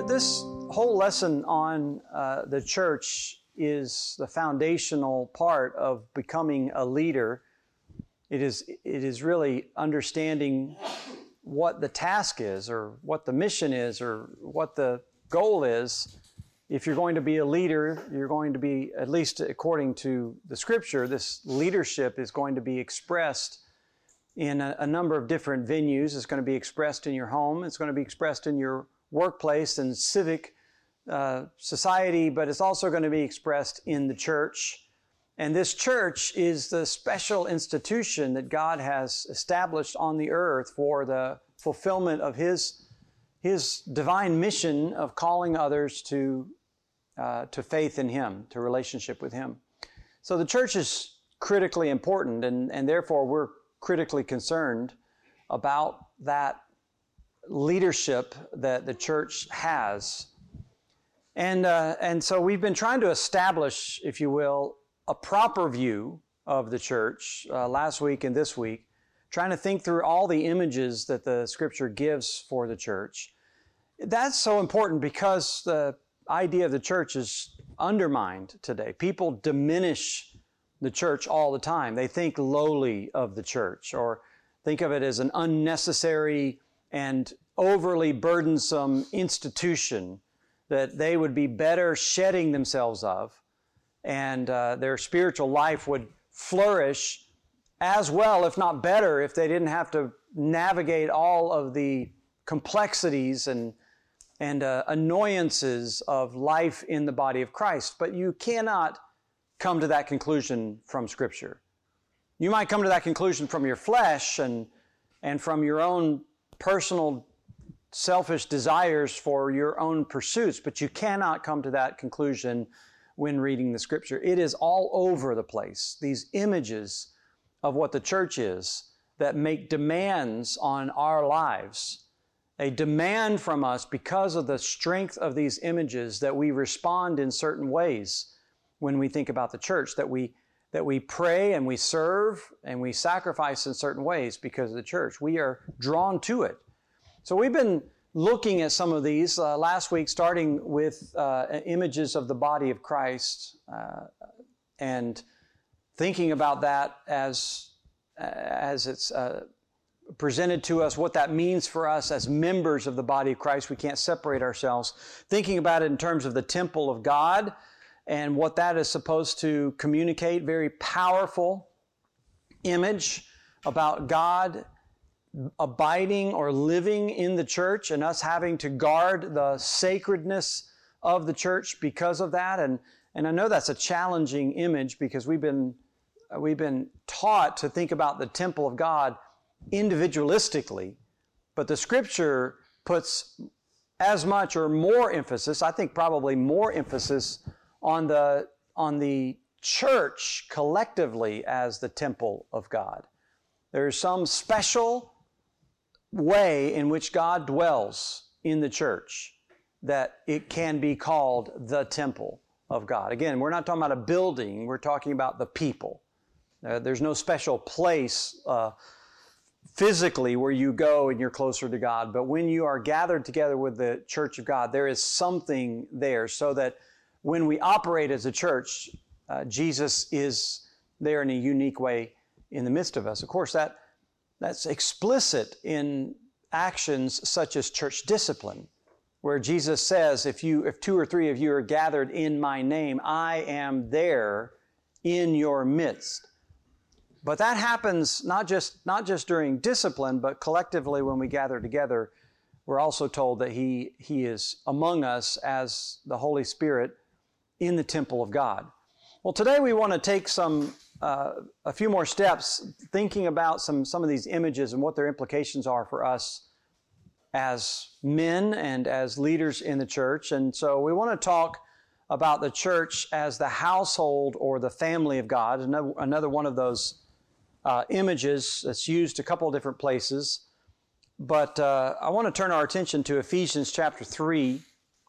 This whole lesson on the church is the foundational part of becoming a leader. It is really understanding what the task is, or what the mission is, or what the goal is. If you're going to be a leader, you're going to be, at least according to the Scripture, this leadership is going to be expressed in a number of different venues. It's going to be expressed in your home. It's going to be expressed in your workplace and civic society, but it's also going to be expressed in the church. And this church is the special institution that God has established on the earth for the fulfillment of His divine mission of calling others to faith in Him, to relationship with Him. So the church is critically important, and therefore we're critically concerned about that leadership that the church has. And so we've been trying to establish, if you will, a proper view of the church last week and this week, trying to think through all the images that the Scripture gives for the church. That's so important because the idea of the church is undermined today. People diminish the church all the time. They think lowly of the church, or think of it as an unnecessary and overly burdensome institution that they would be better shedding themselves of, and their spiritual life would flourish as well, if not better, if they didn't have to navigate all of the complexities and annoyances of life in the body of Christ. But you cannot come to that conclusion from Scripture. You might come to that conclusion from your flesh and from your own personal selfish desires for your own pursuits, but you cannot come to that conclusion when reading the Scripture. It is all over the place, these images of what the church is that make demands on our lives. A demand from us because of the strength of these images that we respond in certain ways when we think about the church, that we pray and we serve and we sacrifice in certain ways because of the church. We are drawn to it. So we've been looking at some of these last week, starting with images of the body of Christ and thinking about that as it's presented to us, what that means for us as members of the body of Christ. We can't separate ourselves. Thinking about it in terms of the temple of God and what that is supposed to communicate. Very powerful image about God abiding or living in the church and us having to guard the sacredness of the church because of that. And I know that's a challenging image because we've been taught to think about the temple of God individualistically, but the Scripture puts as much or more emphasis, I think probably more emphasis, on the church collectively as the temple of God. There's some special way in which God dwells in the church that it can be called the temple of God. Again, we're not talking about a building, we're talking about the people. There's no special place physically where you go and you're closer to God, but when you are gathered together with the church of God, there is something there so that when we operate as a church, Jesus is there in a unique way in the midst of us. Of course, that's explicit in actions such as church discipline, where Jesus says, if 2 or 3 of you are gathered in my name, I am there in your midst. But that happens not just during discipline, but collectively when we gather together. We're also told that He is among us as the Holy Spirit in the temple of God. Well, today we want to take a few more steps thinking about some of these images and what their implications are for us as men and as leaders in the church. And so we want to talk about the church as the household or the family of God. Another one of those images that's used a couple of different places. But I want to turn our attention to Ephesians chapter 3.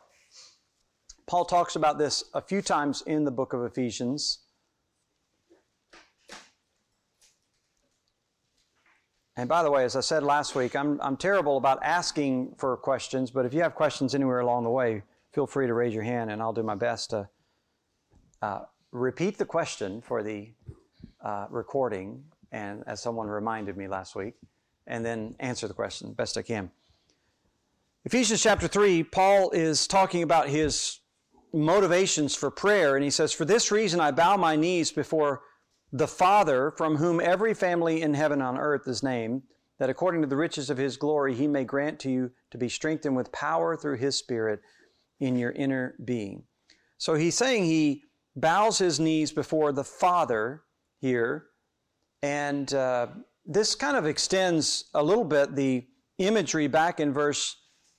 Paul talks about this a few times in the book of Ephesians. And by the way, as I said last week, I'm terrible about asking for questions, but if you have questions anywhere along the way, feel free to raise your hand and I'll do my best to repeat the question for the recording, and as someone reminded me last week, and then answer the question best I can. Ephesians chapter 3, Paul is talking about his motivations for prayer, and he says, "For this reason I bow my knees before the Father, from whom every family in heaven and on earth is named, that according to the riches of his glory he may grant to you to be strengthened with power through his Spirit in your inner being." So he's saying he bows his knees before the Father here, and this kind of extends a little bit the imagery back in verse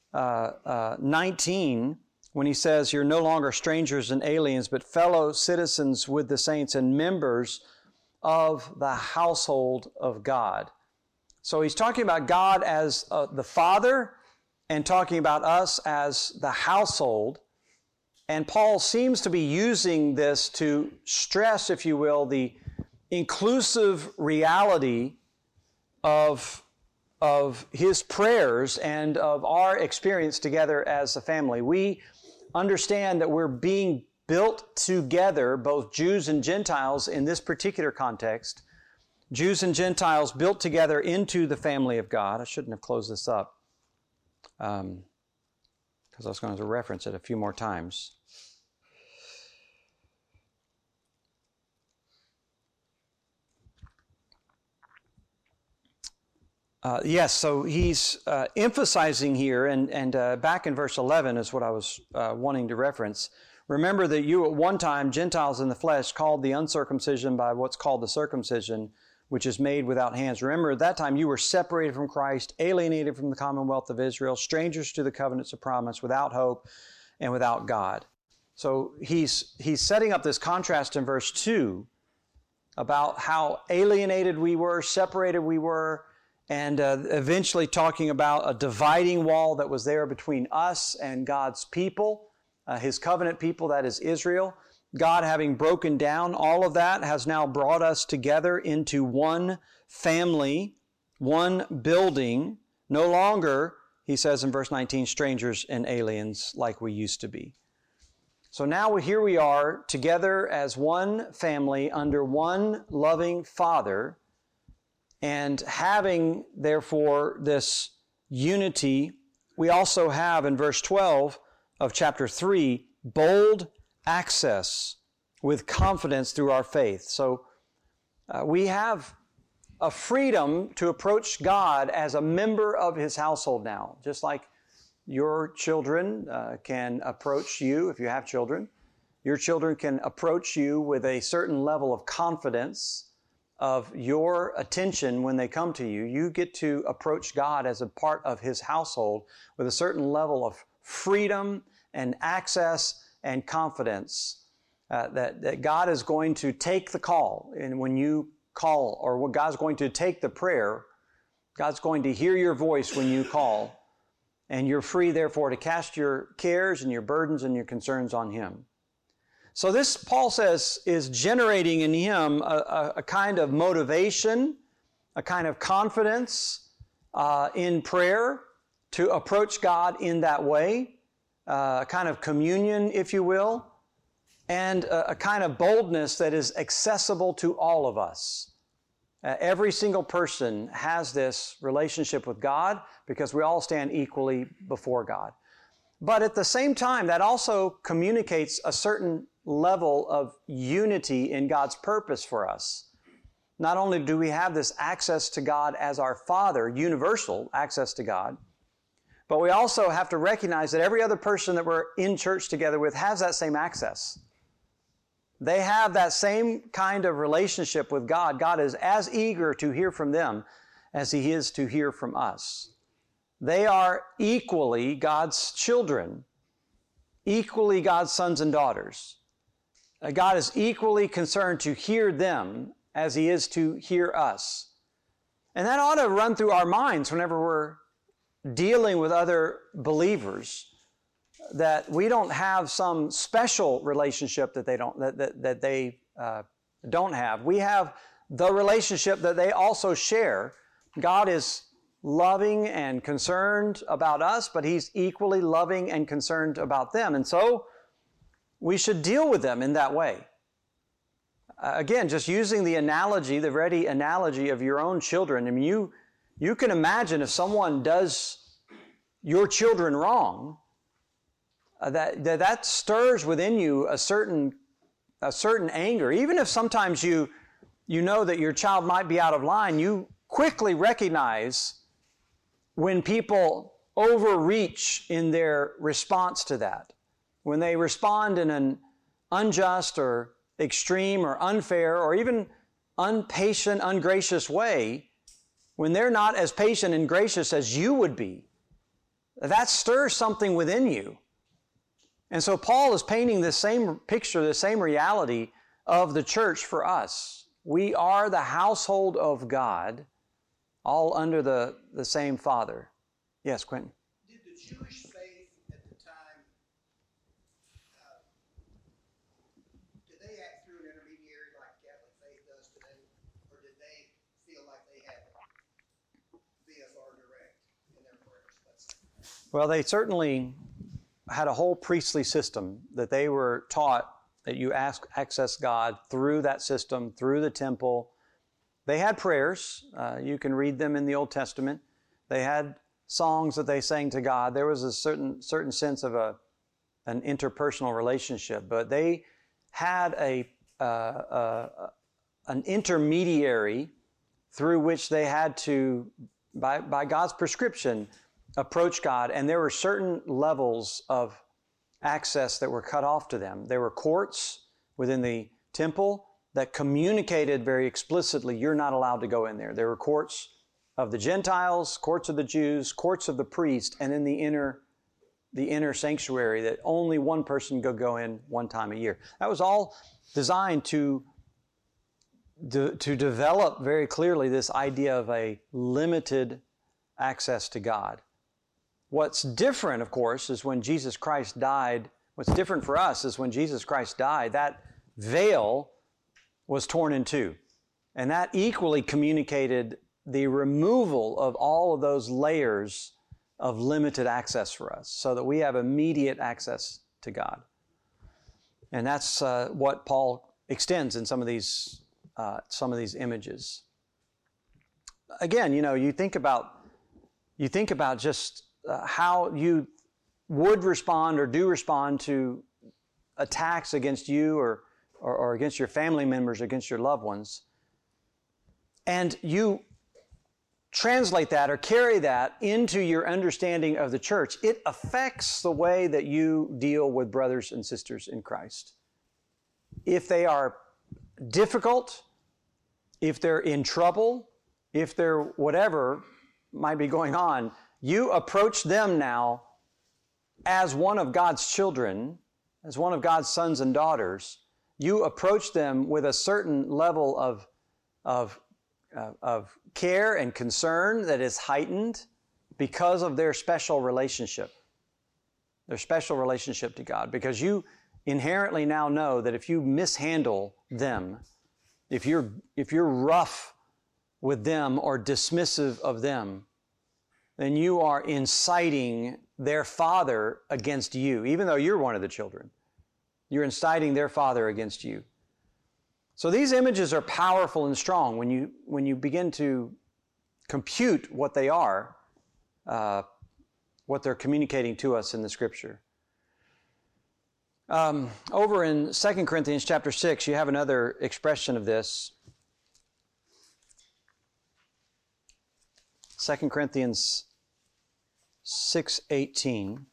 19, when he says, "You're no longer strangers and aliens, but fellow citizens with the saints and members of the household of God." So he's talking about God as the Father and talking about us as the household. And Paul seems to be using this to stress, if you will, the inclusive reality of his prayers and of our experience together as a family. We understand that we're being built together, both Jews and Gentiles in this particular context. Jews and Gentiles built together into the family of God. I shouldn't have closed this up because I was going to reference it a few more times. Yes, so he's emphasizing here, and back in verse 11 is what I was wanting to reference. "Remember that you at one time, Gentiles in the flesh, called the uncircumcision by what's called the circumcision, which is made without hands. Remember at that time you were separated from Christ, alienated from the commonwealth of Israel, strangers to the covenants of promise, without hope and without God." So he's setting up this contrast in verse 2 about how alienated we were, separated we were, and eventually talking about a dividing wall that was there between us and God's people, his covenant people, that is Israel. God, having broken down all of that, has now brought us together into one family, one building. No longer, he says in verse 19, strangers and aliens like we used to be. So now here we are together as one family under one loving Father, and having, therefore, this unity. We also have in verse 12 of chapter 3, bold access with confidence through our faith. So we have a freedom to approach God as a member of his household now, just like your children can approach you if you have children. Your children can approach you with a certain level of confidence of your attention when they come to you. You get to approach God as a part of his household with a certain level of freedom and access and confidence that God is going to take the call. And when you call, or when God's going to take the prayer, God's going to hear your voice when you call, and you're free, therefore, to cast your cares and your burdens and your concerns on him. So this, Paul says, is generating in him a kind of motivation, a kind of confidence in prayer to approach God in that way, a kind of communion, if you will, and a kind of boldness that is accessible to all of us. Every single person has this relationship with God because we all stand equally before God. But at the same time, that also communicates a certain level of unity in God's purpose for us. Not only do we have this access to God as our Father, universal access to God, but we also have to recognize that every other person that we're in church together with has that same access. They have that same kind of relationship with God. God is as eager to hear from them as he is to hear from us. They are equally God's children, equally God's sons and daughters. God is equally concerned to hear them as he is to hear us. And that ought to run through our minds whenever we're dealing with other believers, that we don't have some special relationship that they don't have. We have the relationship that they also share, God is loving and concerned about us, but He's equally loving and concerned about them. And so we should deal with them in that way. Again, just using the analogy, the ready analogy of your own children. I mean, you can imagine if someone does your children wrong, that stirs within you a certain anger. Even if sometimes you know that your child might be out of line, you quickly recognize when people overreach in their response to that. When they respond in an unjust or extreme or unfair or even unpatient, ungracious way, when they're not as patient and gracious as you would be, that stirs something within you. And so Paul is painting the same picture, the same reality of the church for us. We are the household of God, all under the same Father. Yes, Quentin? Did the Jewish faith at the time, did they act through an intermediary like Catholic faith does today? Or did they feel like they had VFR direct in their prayers? Well, they certainly had a whole priestly system that they were taught that you access God through that system, through the temple. They had prayers. You can read them in the Old Testament. They had songs that they sang to God. There was a certain sense of an interpersonal relationship, but they had an intermediary through which they had to, by God's prescription, approach God, and there were certain levels of access that were cut off to them. There were courts within the temple that communicated very explicitly, you're not allowed to go in there. There were courts of the Gentiles, courts of the Jews, courts of the priest, and then the inner sanctuary that only one person could go in one time a year. That was all designed to develop very clearly this idea of a limited access to God. What's different, of course, is when Jesus Christ died. What's different for us is when Jesus Christ died, that veil was torn in two. And that equally communicated the removal of all of those layers of limited access for us so that we have immediate access to God. And that's what Paul extends in some of these images. Again, you think about just how you would respond or do respond to attacks against you or against your family members, against your loved ones. And you translate that or carry that into your understanding of the church. It affects the way that you deal with brothers and sisters in Christ. If they are difficult, if they're in trouble, if they're whatever might be going on, you approach them now as one of God's children, as one of God's sons and daughters. You approach them with a certain level of care and concern that is heightened because of their special relationship to God. Because you inherently now know that if you mishandle them, if you're rough with them or dismissive of them, then you are inciting their father against you, even though you're one of the children. You're inciting their father against you. So these images are powerful and strong when you begin to compute what they are, what they're communicating to us in the Scripture. Over in 2 Corinthians chapter 6, you have another expression of this. 2 Corinthians 6:18.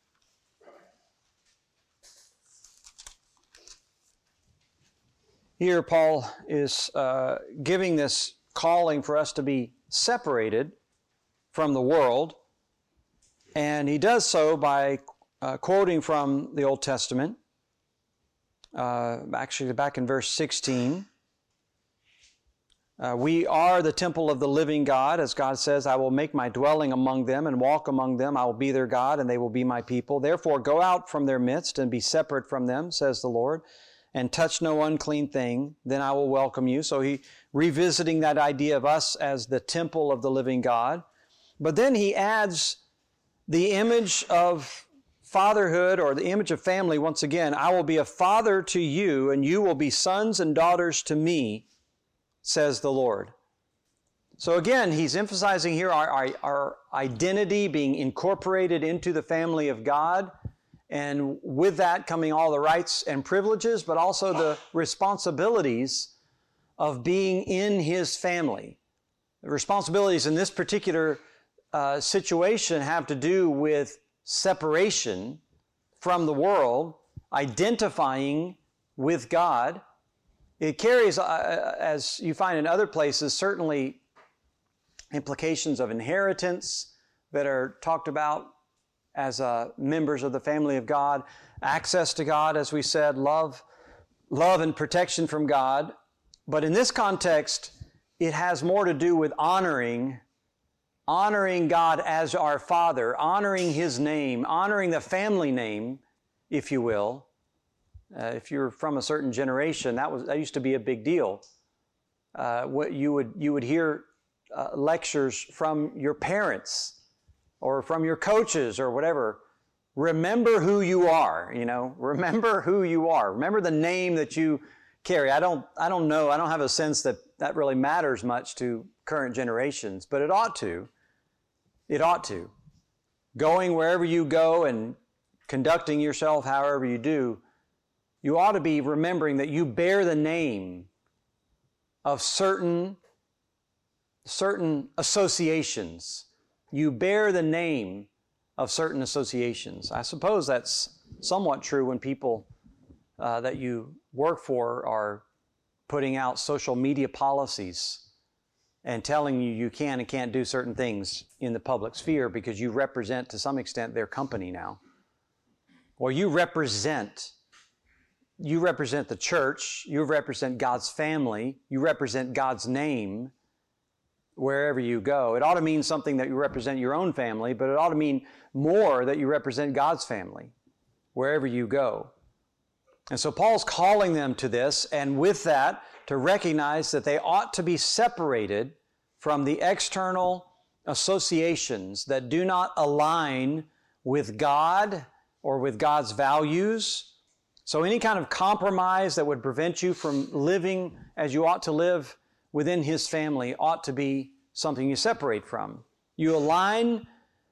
Here Paul is giving this calling for us to be separated from the world, and he does so by quoting from the Old Testament, actually back in verse 16. We are the temple of the living God, as God says, I will make my dwelling among them and walk among them. I will be their God and they will be my people. Therefore go out from their midst and be separate from them, says the Lord, and touch no unclean thing, then I will welcome you. So he revisiting that idea of us as the temple of the living God. But then he adds the image of fatherhood, or the image of family. Once again, I will be a father to you, and you will be sons and daughters to me, says the Lord. So again, he's emphasizing here our identity being incorporated into the family of God, and with that coming all the rights and privileges, but also the responsibilities of being in his family. The responsibilities in this particular situation have to do with separation from the world, identifying with God. It carries, as you find in other places, certainly implications of inheritance that are talked about as members of the family of God, access to God, as we said, love and protection from God. But in this context, it has more to do with honoring God as our Father, honoring His name, honoring the family name, if you will. If you're from a certain generation, that used to be a big deal. What you would hear lectures from your parents or from your coaches or whatever. Remember who you are, remember who you are. Remember the name that you carry. I don't know. I don't have a sense that really matters much to current generations, but it ought to. It ought to. Going wherever you go and conducting yourself however you do, you ought to be remembering that you bear the name of certain associations. You bear the name of certain associations. I suppose that's somewhat true when people that you work for are putting out social media policies and telling you can and can't do certain things in the public sphere because you represent, to some extent, their company now. Or you represent the church, you represent God's family, you represent God's name wherever you go. It ought to mean something that you represent your own family, but it ought to mean more that you represent God's family wherever you go. And so Paul's calling them to this, and with that, to recognize that they ought to be separated from the external associations that do not align with God or with God's values. So any kind of compromise that would prevent you from living as you ought to live within His family ought to be something you separate from. You align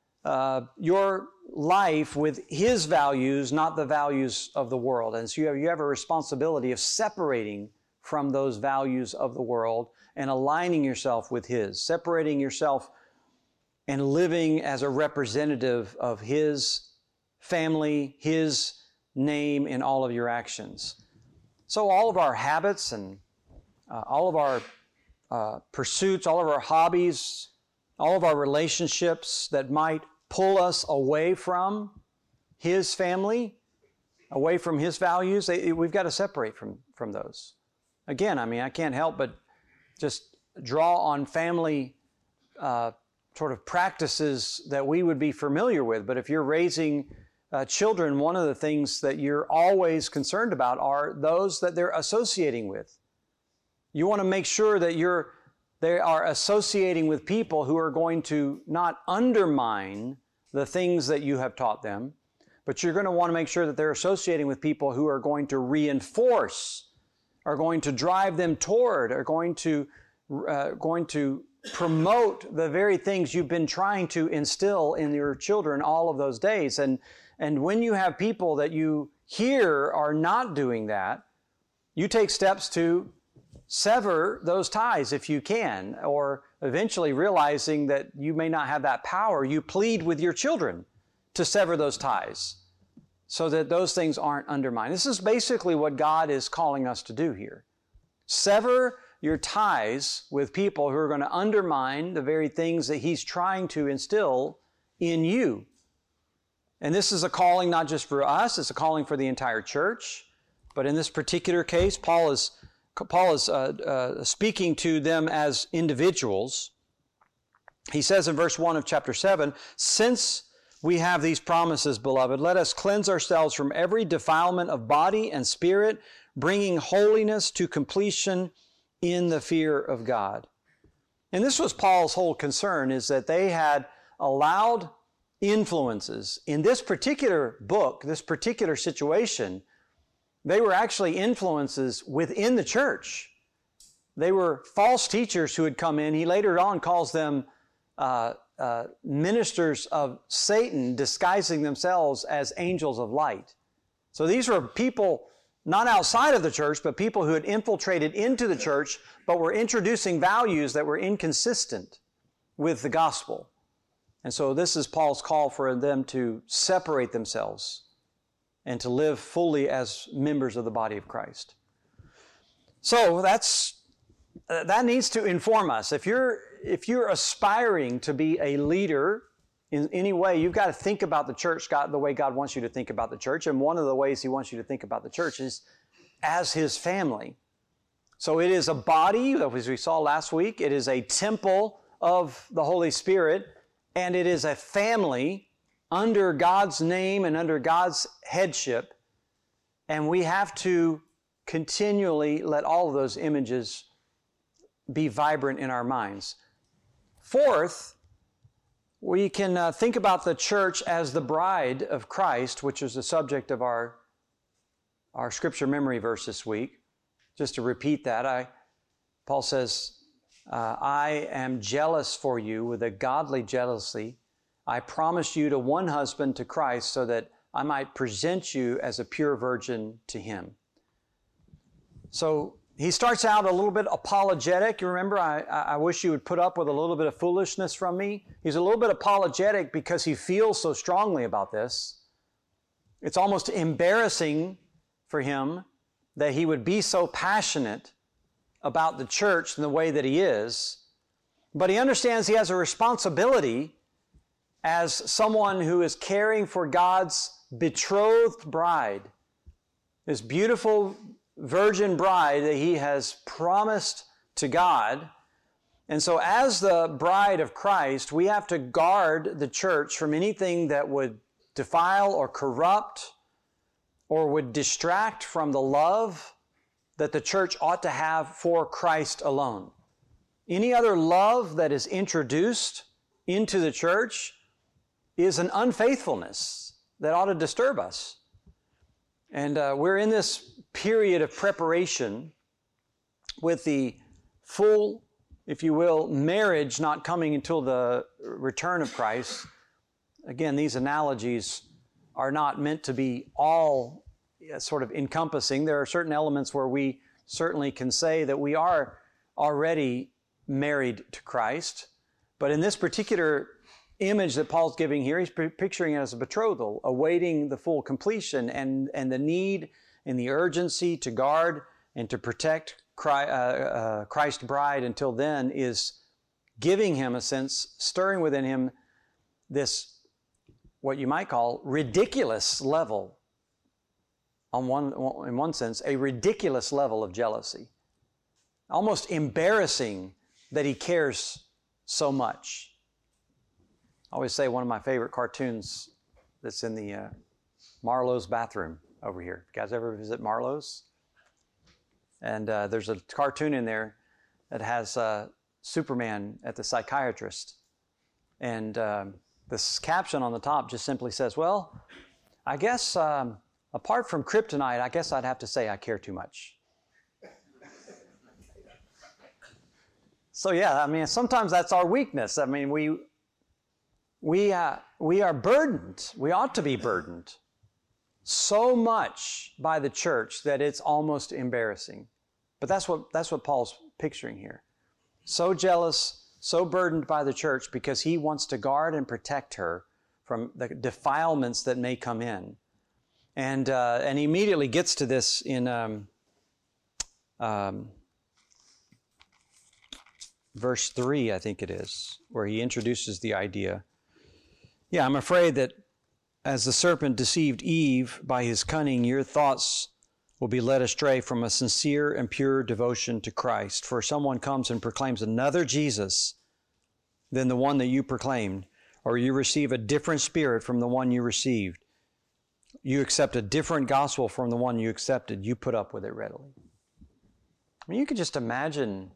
your life with His values, not the values of the world. And so you have a responsibility of separating from those values of the world and aligning yourself with His, separating yourself and living as a representative of His family, His name in all of your actions. So all of our habits and all of our pursuits, all of our hobbies, all of our relationships that might pull us away from His family, away from His values, we've got to separate from those. Again, I can't help but just draw on family sort of practices that we would be familiar with. But if you're raising children, one of the things that you're always concerned about are those that they're associating with. You want to make sure that they are associating with people who are going to not undermine the things that you have taught them, but you're going to want to make sure that they're associating with people who are going to reinforce, are going to drive them toward, are going to promote the very things you've been trying to instill in your children all of those days. And when you have people that you hear are not doing that, you take steps to sever those ties if you can, or eventually realizing that you may not have that power, you plead with your children to sever those ties so that those things aren't undermined. This is basically what God is calling us to do here. Sever your ties with people who are going to undermine the very things that He's trying to instill in you. And this is a calling not just for us, it's a calling for the entire church. But in this particular case, Paul is speaking to them as individuals. He says in verse 1 of chapter 7, "Since we have these promises, beloved, let us cleanse ourselves from every defilement of body and spirit, bringing holiness to completion in the fear of God. And this was Paul's whole concern, is that they had allowed influences. In this particular book, this particular situation, they were actually influences within the church. They were false teachers who had come in. He later on calls them ministers of Satan, disguising themselves as angels of light. So these were people not outside of the church, but people who had infiltrated into the church, but were introducing values that were inconsistent with the gospel. And so this is Paul's call for them to separate themselves and to live fully as members of the body of Christ. So that needs to inform us. If you're aspiring to be a leader in any way, you've got to think about the church the way God wants you to think about the church. And one of the ways He wants you to think about the church is as His family. So it is a body, as we saw last week. It is a temple of the Holy Spirit, and it is a family under God's name and under God's headship. And we have to continually let all of those images be vibrant in our minds. Fourth, we can think about the church as the bride of Christ, which is the subject of our scripture memory verse this week. Just to repeat that, Paul says, I am jealous for you with a godly jealousy. I promised you to one husband, to Christ, so that I might present you as a pure virgin to Him. So he starts out a little bit apologetic. You remember, I wish you would put up with a little bit of foolishness from me. He's a little bit apologetic because he feels so strongly about this. It's almost embarrassing for him that he would be so passionate about the church in the way that he is. But he understands he has a responsibility as someone who is caring for God's betrothed bride, this beautiful virgin bride that he has promised to God. And so as the bride of Christ, we have to guard the church from anything that would defile or corrupt or would distract from the love that the church ought to have for Christ alone. Any other love that is introduced into the church is an unfaithfulness that ought to disturb us. And we're in this period of preparation with the full, if you will, marriage not coming until the return of Christ. Again, these analogies are not meant to be all sort of encompassing. There are certain elements where we certainly can say that we are already married to Christ. But in this particular image that Paul's giving here, he's picturing it as a betrothal, awaiting the full completion, and the need and the urgency to guard and to protect Christ's bride until then is giving him a sense, stirring within him this, what you might call, ridiculous level, in one sense, a ridiculous level of jealousy. Almost embarrassing that he cares so much. I always say one of my favorite cartoons that's in the Marlowe's bathroom over here. You guys ever visit Marlowe's? And there's a cartoon in there that has Superman at the psychiatrist. And this caption on the top just simply says, well, I guess apart from kryptonite, I guess I'd have to say I care too much. So yeah, I mean, sometimes that's our weakness. I mean, we are burdened. We ought to be burdened so much by the church that it's almost embarrassing. But that's what Paul's picturing here. So jealous, so burdened by the church because he wants to guard and protect her from the defilements that may come in. And he immediately gets to this in verse 3, I think it is, where he introduces the idea. Yeah, I'm afraid that as the serpent deceived Eve by his cunning, your thoughts will be led astray from a sincere and pure devotion to Christ. For someone comes and proclaims another Jesus than the one that you proclaimed, or you receive a different spirit from the one you received. you accept a different gospel from the one you accepted, you put up with it readily. I mean, you could just imagine,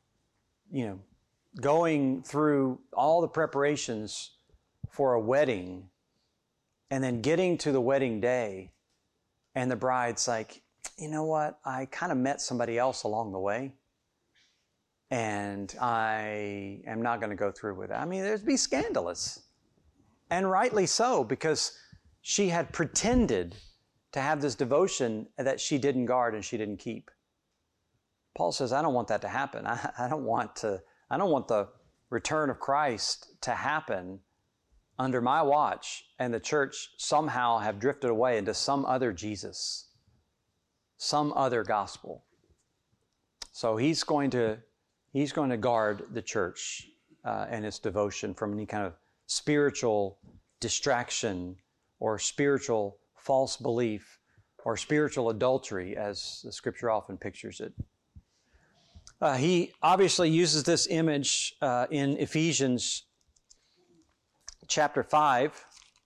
going through all the preparations for a wedding and then getting to the wedding day and the bride's like, you know what, I kind of met somebody else along the way and I am not going to go through with it. I mean, it'd be scandalous. And rightly so, because she had pretended to have this devotion that she didn't guard and she didn't keep. Paul says, I don't want that to happen. I don't want the return of Christ to happen under my watch and the church somehow have drifted away into some other Jesus, some other gospel. So he's going to guard the church and its devotion from any kind of spiritual distraction or spiritual false belief or spiritual adultery, as the Scripture often pictures it. He obviously uses this image in Ephesians chapter 5.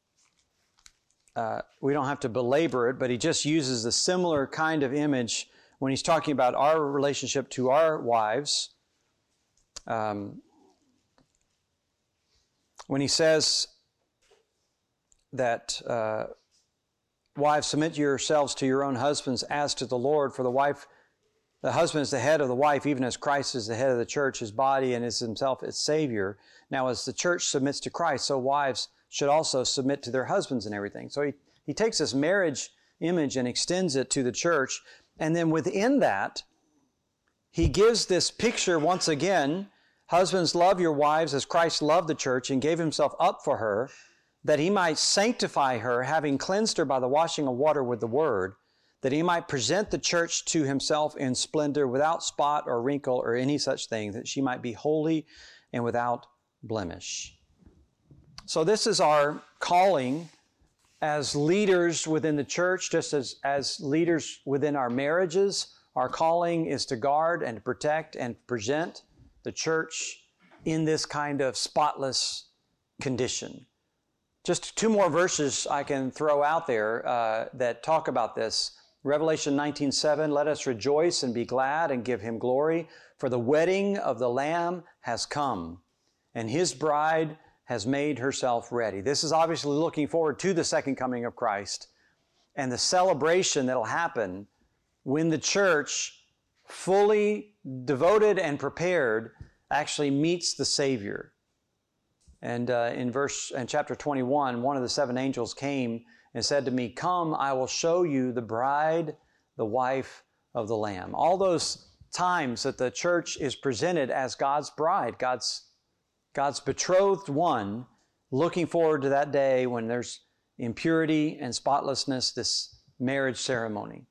We don't have to belabor it, but he just uses a similar kind of image when he's talking about our relationship to our wives. When he says that wives, submit yourselves to your own husbands as to the Lord, for the husband is the head of the wife, even as Christ is the head of the church, his body, and is himself its Savior. Now, as the church submits to Christ, so wives should also submit to their husbands in everything. So he takes this marriage image and extends it to the church. And then within that, he gives this picture once again. Husbands, love your wives as Christ loved the church and gave himself up for her, that he might sanctify her, having cleansed her by the washing of water with the word, that he might present the church to himself in splendor, without spot or wrinkle or any such thing, that she might be holy and without blemish. So this is our calling as leaders within the church, just as leaders within our marriages. Our calling is to guard and to protect and present the church in this kind of spotless condition. Just two more verses I can throw out there that talk about this. Revelation 19:7, let us rejoice and be glad and give him glory, for the wedding of the Lamb has come, and his bride has made herself ready. This is obviously looking forward to the second coming of Christ and the celebration that'll happen when the church, fully devoted and prepared, actually meets the Savior. And in chapter 21, one of the seven angels came and said to me, come, I will show you the bride, the wife of the Lamb. All those times that the church is presented as God's bride, God's betrothed one, looking forward to that day when there's impurity and spotlessness, this marriage ceremony.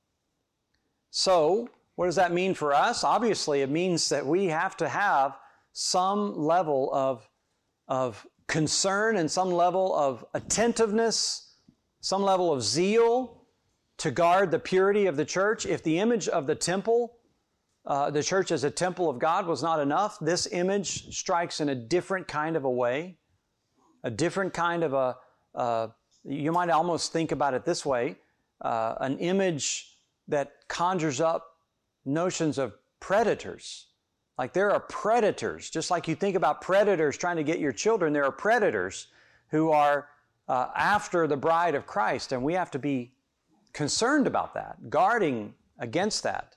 So, what does that mean for us? Obviously, it means that we have to have some level of concern and some level of attentiveness, some level of zeal to guard the purity of the church. If the image of the temple, the church as a temple of God, was not enough, this image strikes in a different kind of a way, a different kind of you might almost think about it this way, an image that conjures up notions of predators. Like there are predators, just like you think about predators trying to get your children, there are predators who are after the bride of Christ, and we have to be concerned about that, guarding against that.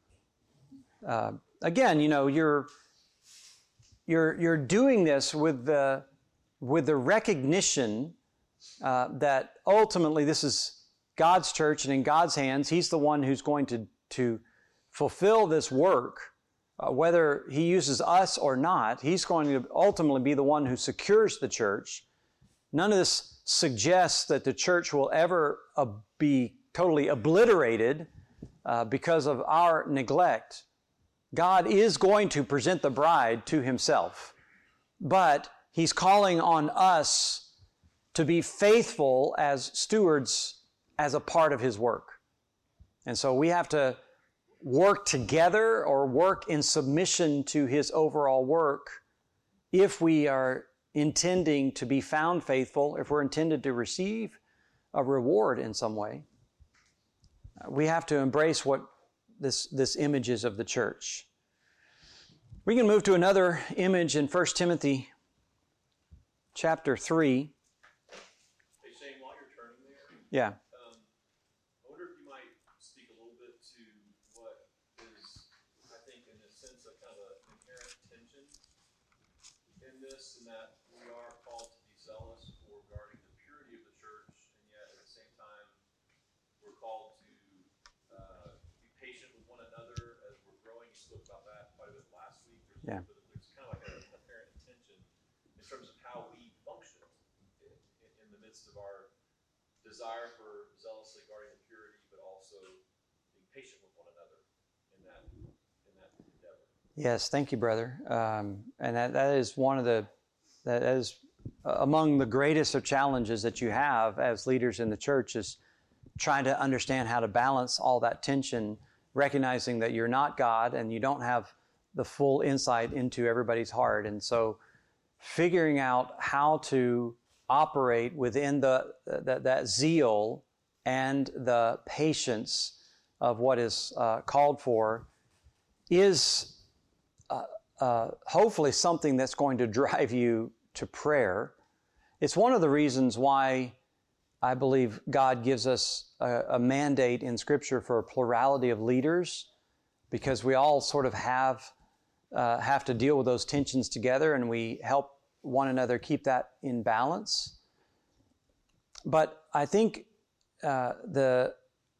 Again, you're doing this with the recognition that ultimately this is God's church and in God's hands. He's the one who's going to fulfill this work. Whether he uses us or not, he's going to ultimately be the one who secures the church. None of this suggests that the church will ever be totally obliterated because of our neglect. God is going to present the bride to himself, but he's calling on us to be faithful as stewards as a part of his work. And so we have to work together or work in submission to his overall work if we are intending to be found faithful, if we're intended to receive a reward in some way. We have to embrace what this image is of the church. We can move to another image in 1 Timothy chapter 3. Hey Shane, while you're turning there, Yeah. I wonder if you might speak a little bit to what is, I think, in a sense, a kind of an inherent tension in this, in that we are called to be zealous for guarding the purity of the church, and yet at the same time, we're called to be patient with one another as we're growing. You spoke about that quite a bit last week. Yeah. There's kind of like an apparent tension in terms of how we function in the midst of our desire for zealously guarding the purity, but also being patient with one another in that endeavor. Yes, thank you, brother. And that is one of that is among the greatest of challenges that you have as leaders in the church, is trying to understand how to balance all that tension, recognizing that you're not God and you don't have the full insight into everybody's heart. And so figuring out how to operate within that zeal and the patience of what is called for is hopefully something that's going to drive you to prayer. It's one of the reasons why I believe God gives us a mandate in Scripture for a plurality of leaders, because we all sort of have to deal with those tensions together, and we help one another keep that in balance. But I think the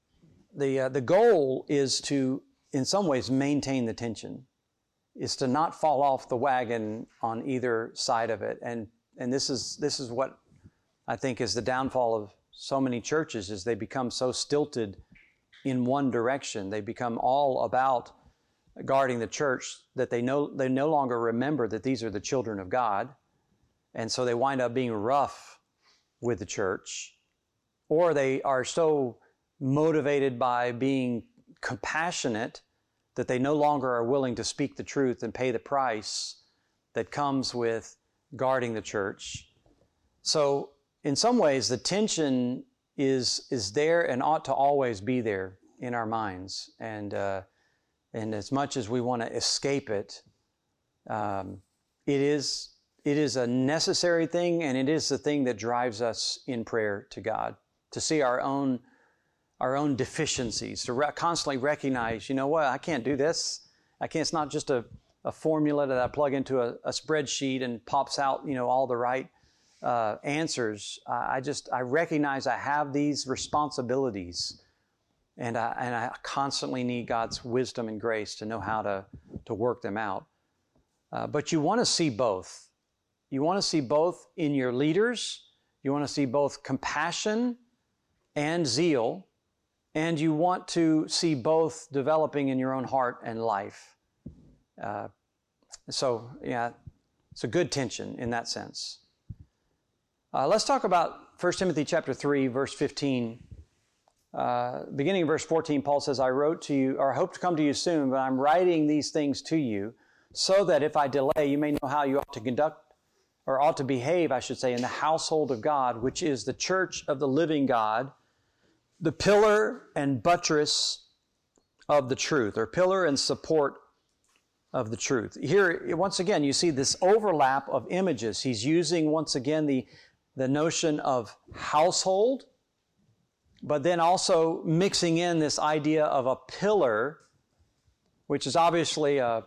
goal is to, in some ways, maintain the tension, is to not fall off the wagon on either side of it. And this is what I think is the downfall of so many churches, is they become so stilted in one direction. They become all about guarding the church that they no longer remember that these are the children of God. And so they wind up being rough with the church, or they are so motivated by being compassionate that they no longer are willing to speak the truth and pay the price that comes with guarding the church. So in some ways, the tension is there and ought to always be there in our minds. And as much as we want to escape it, it is a necessary thing, and it is the thing that drives us in prayer to God, to see our own deficiencies, to constantly recognize, you know what, I can't do this. It's not just a formula that I plug into a spreadsheet and pops out, all the right answers. I recognize I have these responsibilities, and I constantly need God's wisdom and grace to know how to work them out. But you want to see both. You want to see both in your leaders. You want to see both compassion and zeal, and you want to see both developing in your own heart and life. So it's a good tension in that sense. Let's talk about 1 Timothy chapter 3, verse 15. Beginning of verse 14, Paul says, I wrote to you, or I hope to come to you soon, but I'm writing these things to you so that if I delay, you may know how you ought to conduct, or ought to behave, I should say, in the household of God, which is the church of the living God, the pillar and buttress of the truth, or pillar and support of the truth. Here, once again, you see this overlap of images. He's using, once again, the notion of household, but then also mixing in this idea of a pillar, which is obviously a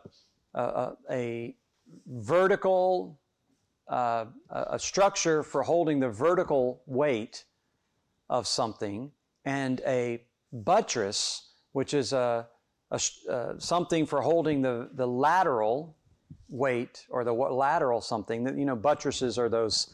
vertical, a structure for holding the vertical weight of something, and a buttress, which is something for holding the lateral weight, or the lateral something. That buttresses are those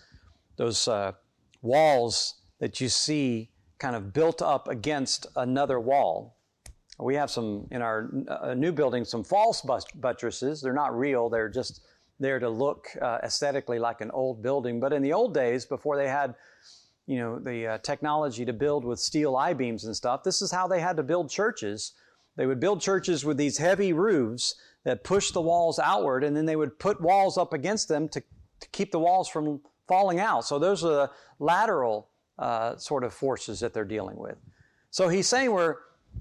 walls that you see kind of built up against another wall. We have some in our new building, some false buttresses. They're not real. They're just there to look aesthetically like an old building. But in the old days, before they had the technology to build with steel I-beams and stuff, this is how they had to build churches. They would build churches with these heavy roofs that push the walls outward, and then they would put walls up against them to keep the walls from falling out. So those are the lateral sort of forces that they're dealing with. So he's saying we're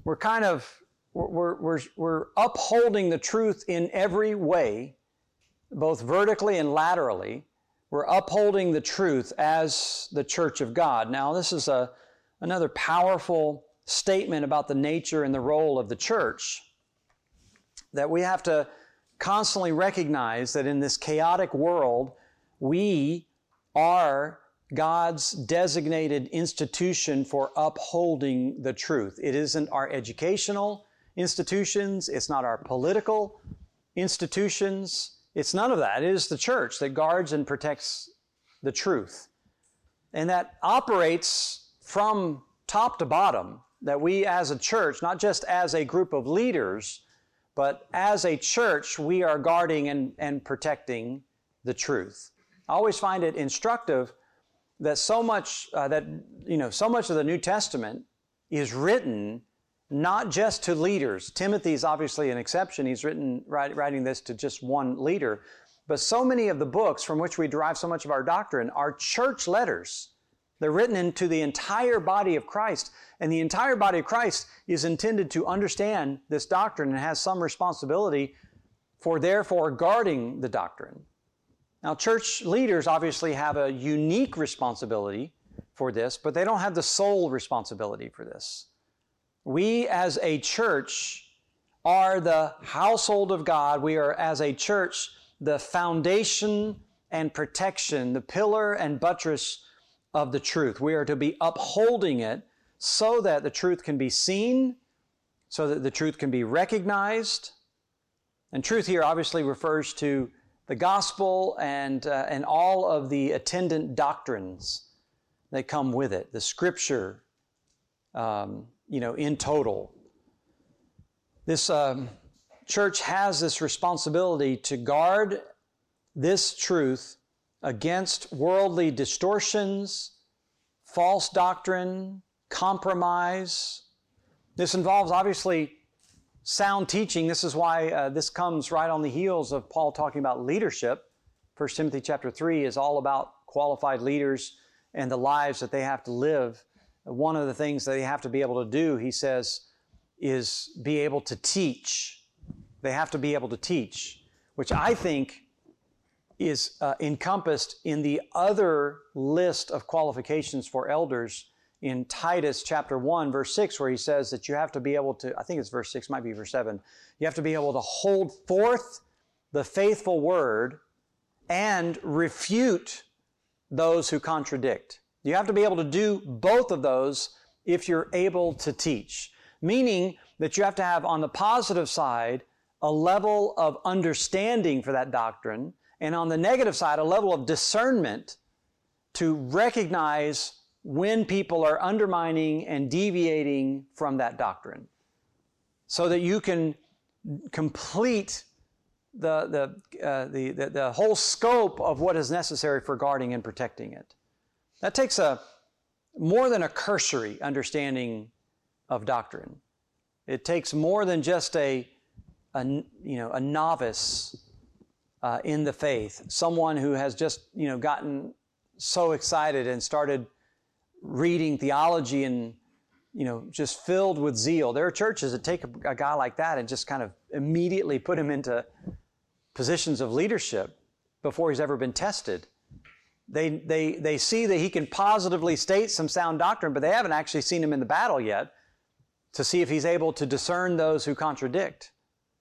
upholding the truth in every way, both vertically and laterally. We're upholding the truth as the church of God. Now, this is another powerful statement about the nature and the role of the church, that we have to constantly recognize that in this chaotic world, we are God's designated institution for upholding the truth. It isn't our educational institutions. It's not our political institutions. It's none of that. It is the church that guards and protects the truth. And that operates from top to bottom, that we as a church, not just as a group of leaders, but as a church, we are guarding and protecting the truth. I always find it instructive that so much of the New Testament is written not just to leaders. Timothy's obviously an exception. He's writing this to just one leader. But so many of the books from which we derive so much of our doctrine are church letters. They're written into the entire body of Christ. And the entire body of Christ is intended to understand this doctrine and has some responsibility for therefore guarding the doctrine. Now, church leaders obviously have a unique responsibility for this, but they don't have the sole responsibility for this. We as a church are the household of God. We are as a church the foundation and protection, the pillar and buttress of the truth. We are to be upholding it so that the truth can be seen, so that the truth can be recognized. And truth here obviously refers to the gospel and all of the attendant doctrines that come with it, the scripture, in total. This church has this responsibility to guard this truth against worldly distortions, false doctrine, compromise. This involves obviously sound teaching. This is why this comes right on the heels of Paul talking about leadership. 1 Timothy chapter 3 is all about qualified leaders and the lives that they have to live. One of the things that they have to be able to do, he says, is be able to teach. They have to be able to teach, which I think is encompassed in the other list of qualifications for elders in Titus chapter 1, verse 6, where he says that you have to be able to, I think it's verse 6, might be verse 7, you have to be able to hold forth the faithful word and refute those who contradict. You have to be able to do both of those if you're able to teach, meaning that you have to have on the positive side a level of understanding for that doctrine, and on the negative side a level of discernment to recognize when people are undermining and deviating from that doctrine, so that you can complete the whole scope of what is necessary for guarding and protecting it. That takes more than a cursory understanding of doctrine. It takes more than just a novice in the faith, someone who has just gotten so excited and started reading theology and just filled with zeal. There are churches that take a guy like that and just kind of immediately put him into positions of leadership before he's ever been tested. They see that he can positively state some sound doctrine, but they haven't actually seen him in the battle yet to see if he's able to discern those who contradict.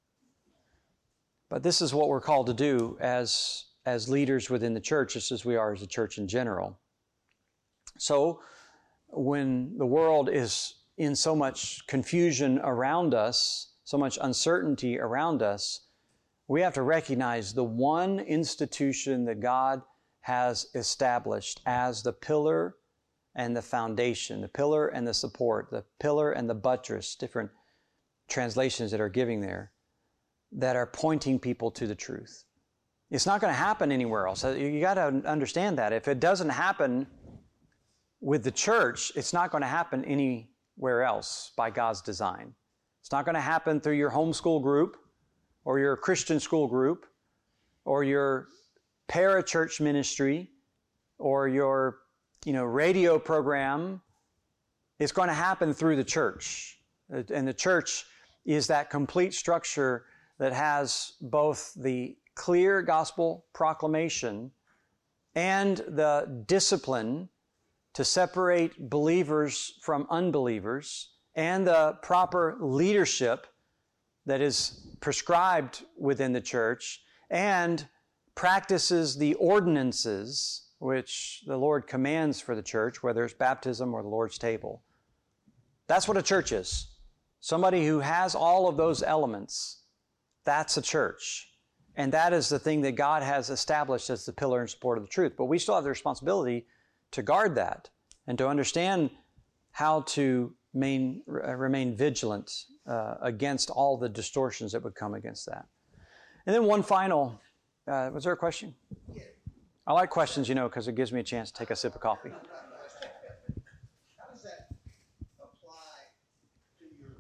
But this is what we're called to do as leaders within the church, just as we are as a church in general. So when the world is in so much confusion around us, so much uncertainty around us, we have to recognize the one institution that God has established as the pillar and the foundation, the pillar and the support, the pillar and the buttress, different translations that are giving there, that are pointing people to the truth. It's not going to happen anywhere else. You got to understand that. If it doesn't happen with the church, it's not going to happen anywhere else by God's design. It's not going to happen through your homeschool group or your Christian school group or your parachurch ministry or your radio program is going to happen through the church. And the church is that complete structure that has both the clear gospel proclamation and the discipline to separate believers from unbelievers and the proper leadership that is prescribed within the church and practices the ordinances which the Lord commands for the church, whether it's baptism or the Lord's table. That's what a church is. Somebody who has all of those elements, that's a church. And that is the thing that God has established as the pillar and support of the truth. But we still have the responsibility to guard that and to understand how to remain vigilant against all the distortions that would come against that. And then one final, was there a question? Yeah. I like questions, because it gives me a chance to take a sip of coffee. How does that apply to your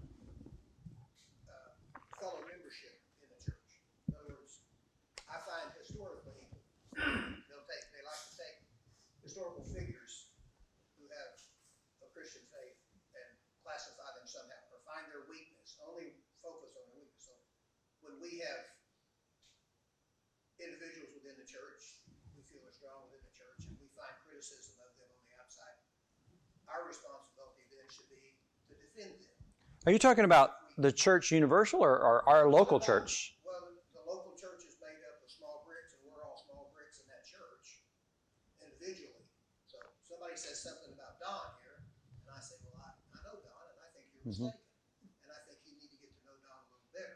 fellow membership in the church? In other words, I find historically, they like to take historical figures who have a Christian faith and classify them somehow, or find their weakness, only focus on their weakness. So when we have individuals within the church, we feel are strong within the church, and we find criticism of them on the outside, our responsibility then should be to defend them. Are you talking about the church universal or our local church? Well, the local church is made up of small bricks, and we're all small bricks in that church individually. So somebody says something about Don here, and I say, well, I know Don, and I think you're mistaken. And I think you need to get to know Don a little better.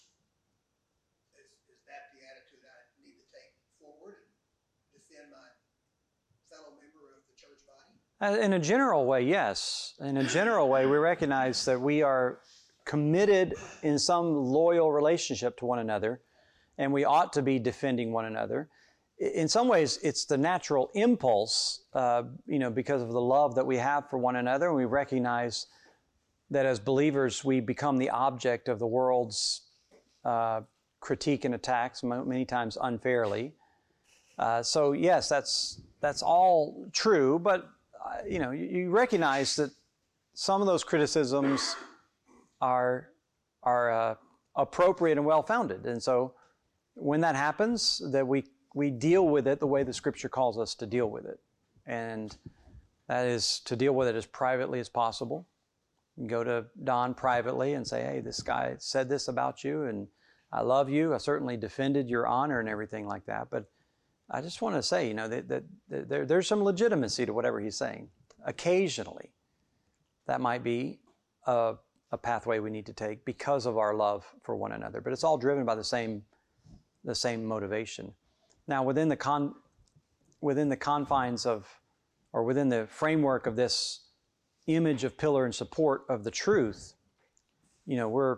Is that the attitude I need to take forward and defend my fellow member of the church body? In a general way, yes. In a general way, we recognize that we are committed in some loyal relationship to one another, and we ought to be defending one another. In some ways, it's the natural impulse, because of the love that we have for one another, and we recognize that as believers, we become the object of the world's critique and attacks, many times unfairly. So yes, that's all true, but you recognize that some of those criticisms are appropriate and well-founded. And so when that happens, that we deal with it the way the Scripture calls us to deal with it. And that is to deal with it as privately as possible. You can go to Don privately and say, hey, this guy said this about you, and I love you. I certainly defended your honor and everything like that. But I just want to say, that there's some legitimacy to whatever he's saying. Occasionally, that might be a pathway we need to take because of our love for one another. But it's all driven by the same motivation. Now, within the confines of, or within the framework of this image of pillar and support of the truth, we're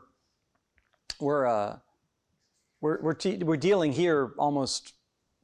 dealing here almost.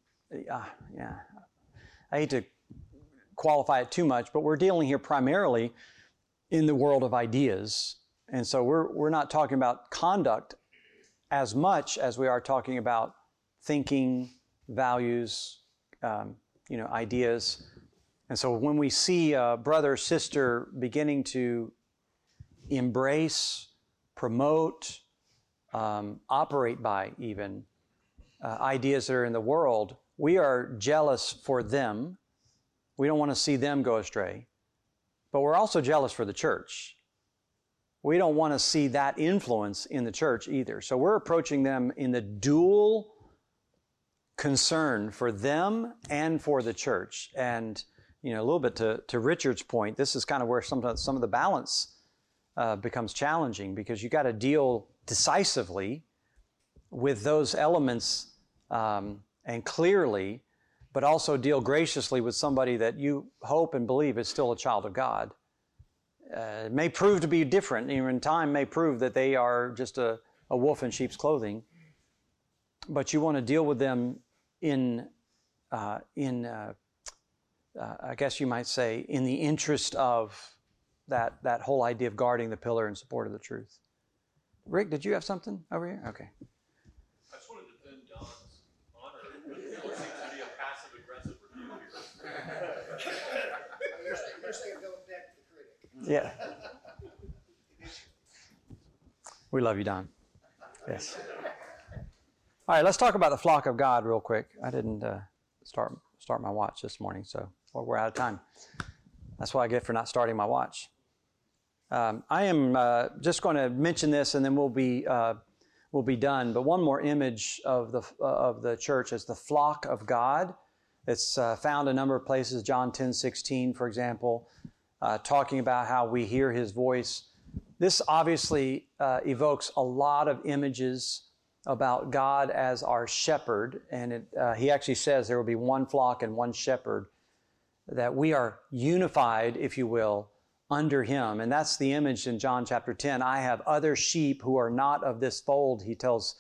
I hate to qualify it too much, but we're dealing here primarily in the world of ideas. And so we're not talking about conduct as much as we are talking about thinking, values, ideas. And so when we see a brother or sister beginning to embrace, promote, operate by even ideas that are in the world, we are jealous for them. We don't want to see them go astray. But we're also jealous for the church. We don't want to see that influence in the church either. So we're approaching them in the dual concern for them and for the church. And, a little bit to Richard's point, this is kind of where some of the balance becomes challenging, because you got to deal decisively with those elements and clearly, but also deal graciously with somebody that you hope and believe is still a child of God. It may prove to be different. Even time may prove that they are just a wolf in sheep's clothing. But you want to deal with them in I guess you might say, in the interest of that whole idea of guarding the pillar in support of the truth. Rick, did you have something over here? Okay. I just want to defend Don's honor. What seems to be a passive-aggressive review here. Yeah. We love you, Don. Yes. All right, let's talk about the flock of God real quick. I didn't start my watch this morning, so we're out of time. That's what I get for not starting my watch. I am just going to mention this, and then we'll be done. But one more image of the church is the flock of God. It's found a number of places. John 10:16, for example, talking about how we hear His voice. This obviously evokes a lot of images about God as our shepherd, and He actually says there will be one flock and one shepherd, that we are unified, if you will, under Him. And that's the image in John chapter 10. I have other sheep who are not of this fold, He tells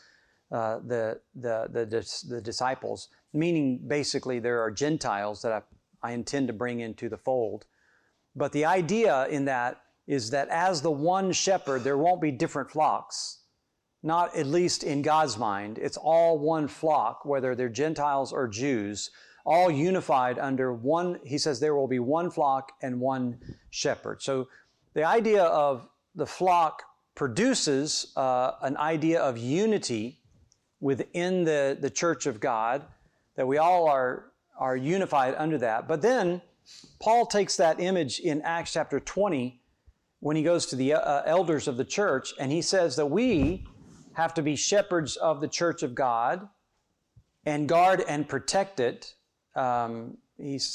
the disciples, meaning basically there are Gentiles that I intend to bring into the fold. But the idea in that is that as the one shepherd, there won't be different flocks. Not at least in God's mind. It's all one flock, whether they're Gentiles or Jews, all unified under one. He says there will be one flock and one shepherd. So the idea of the flock produces an idea of unity within the church of God, that we all are unified under that. But then Paul takes that image in Acts chapter 20 when he goes to the elders of the church, and he says that we have to be shepherds of the church of God and guard and protect it. He's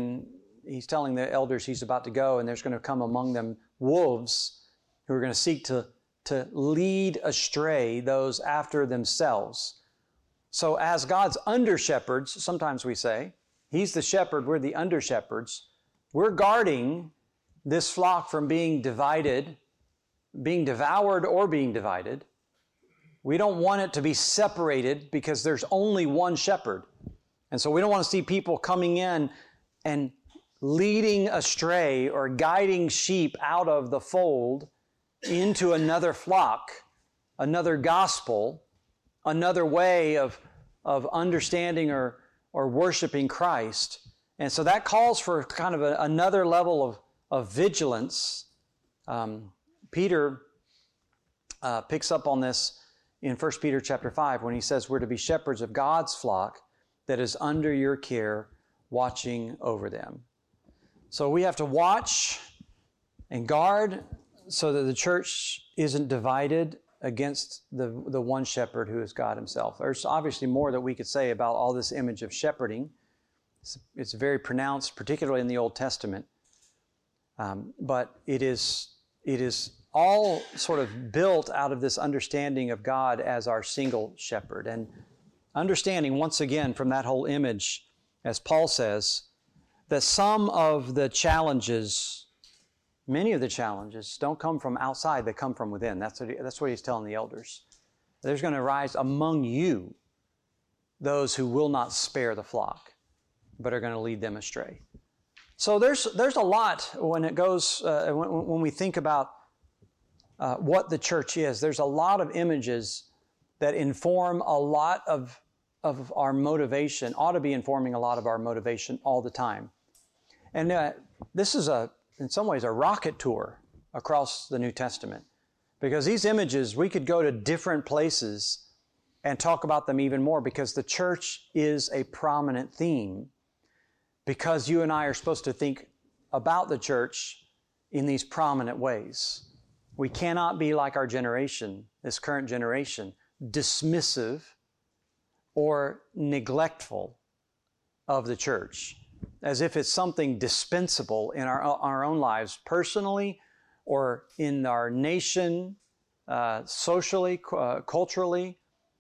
telling the elders he's about to go, and there's going to come among them wolves who are going to seek to lead astray those after themselves. So as God's under-shepherds, sometimes we say, He's the shepherd, we're the under-shepherds. We're guarding this flock from being divided, being devoured or being divided. We don't want it to be separated because there's only one shepherd. And so we don't want to see people coming in and leading astray or guiding sheep out of the fold into another flock, another gospel, another way of understanding or worshiping Christ. And so that calls for kind of another level of vigilance. Peter picks up on this in 1 Peter chapter 5 when he says we're to be shepherds of God's flock that is under your care, watching over them. So we have to watch and guard so that the church isn't divided against the one shepherd who is God Himself. There's obviously more that we could say about all this image of shepherding. It's very pronounced, particularly in the Old Testament. But it is all sort of built out of this understanding of God as our single shepherd. And understanding, once again, from that whole image, as Paul says, that some of the challenges, many of the challenges, don't come from outside, they come from within. That's what he's telling the elders. There's going to rise among you those who will not spare the flock, but are going to lead them astray. So there's a lot when it goes, when we think about what the church is. There's a lot of images that inform a lot of our motivation, ought to be informing a lot of our motivation all the time. And this is in some ways, a rocket tour across the New Testament. Because these images, we could go to different places and talk about them even more, because the church is a prominent theme. Because you and I are supposed to think about the church in these prominent ways. We cannot be like our generation, this current generation, dismissive or neglectful of the church, as if it's something dispensable in our own lives, personally or in our nation, socially, culturally,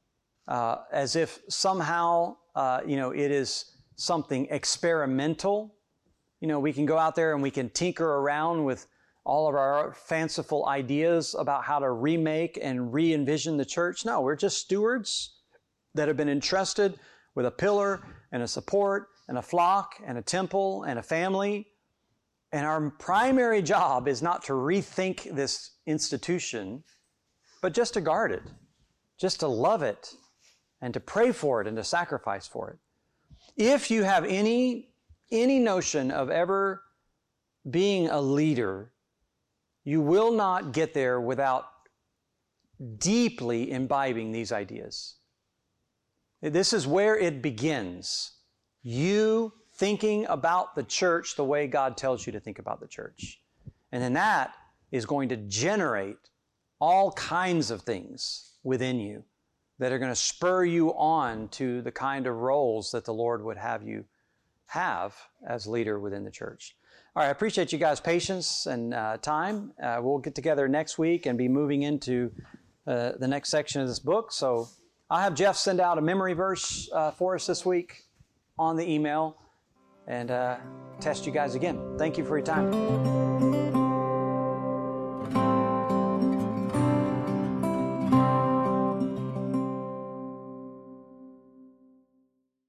as if somehow, it is something experimental. We can go out there and we can tinker around with all of our fanciful ideas about how to remake and re-envision the church. No, we're just stewards that have been entrusted with a pillar and a support and a flock and a temple and a family. And our primary job is not to rethink this institution, but just to guard it, just to love it and to pray for it and to sacrifice for it. If you have any notion of ever being a leader You will not get there without deeply imbibing these ideas. This is where it begins. You thinking about the church the way God tells you to think about the church. And then that is going to generate all kinds of things within you that are going to spur you on to the kind of roles that the Lord would have you have as leader within the church. All right, I appreciate you guys' patience and time. We'll get together next week and be moving into the next section of this book. So I'll have Jeff send out a memory verse for us this week on the email and test you guys again. Thank you for your time.